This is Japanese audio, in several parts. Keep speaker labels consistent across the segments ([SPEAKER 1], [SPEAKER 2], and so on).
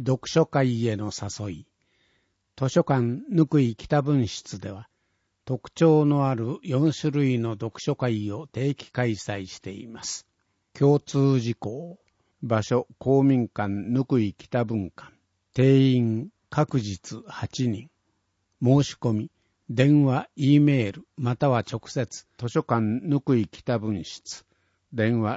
[SPEAKER 1] 読書会への誘い。図書館ぬくい北分室では、特徴のある4種類の読書会を定期開催しています。共通事項。場所、公民館ぬくい北分館。定員、各日8人。申し込み、電話、Eメール、または直接、図書館ぬくい北分室。電話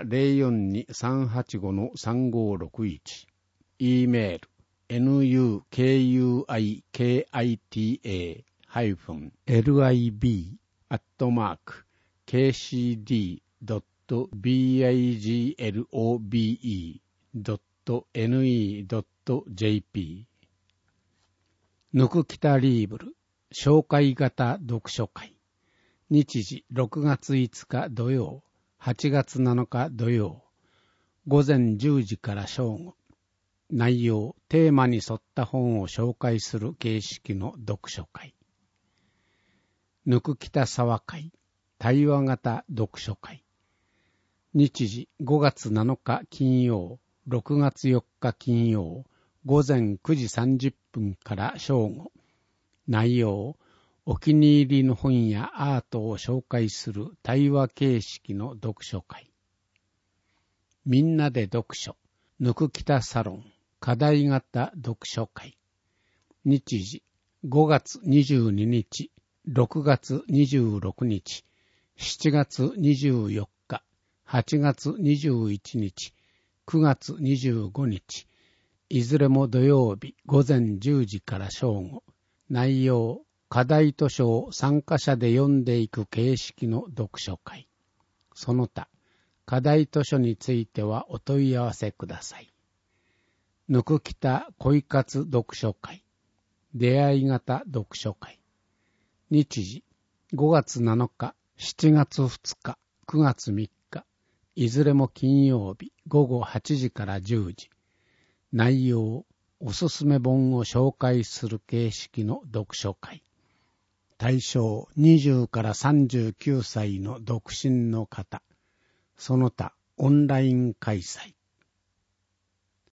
[SPEAKER 1] 042-385-3561。Eメール、nukita-lib@kcd.biglobe.ne.jp ぬくきたリーブル紹介型読書会。日時6月5日土曜、8月7日土曜、午前10時から正午。内容、テーマに沿った本を紹介する形式の読書会。ぬくきた沢会、対話型読書会。日時、5月7日金曜、6月4日金曜、午前9時30分から正午。内容、お気に入りの本やアートを紹介する対話形式の読書会。みんなで読書、ぬくきたサロン。課題型読書会。日時、5月22日、6月26日、7月24日、8月21日、9月25日、いずれも土曜日午前10時から正午。内容、課題図書を参加者で読んでいく形式の読書会。その他、課題図書についてはお問い合わせください。ぬくきた恋活読書会。出会い型読書会。日時、5月7日、7月2日、9月3日。いずれも金曜日、午後8時から10時。内容、おすすめ本を紹介する形式の読書会。対象、20から39歳の独身の方。その他、オンライン開催。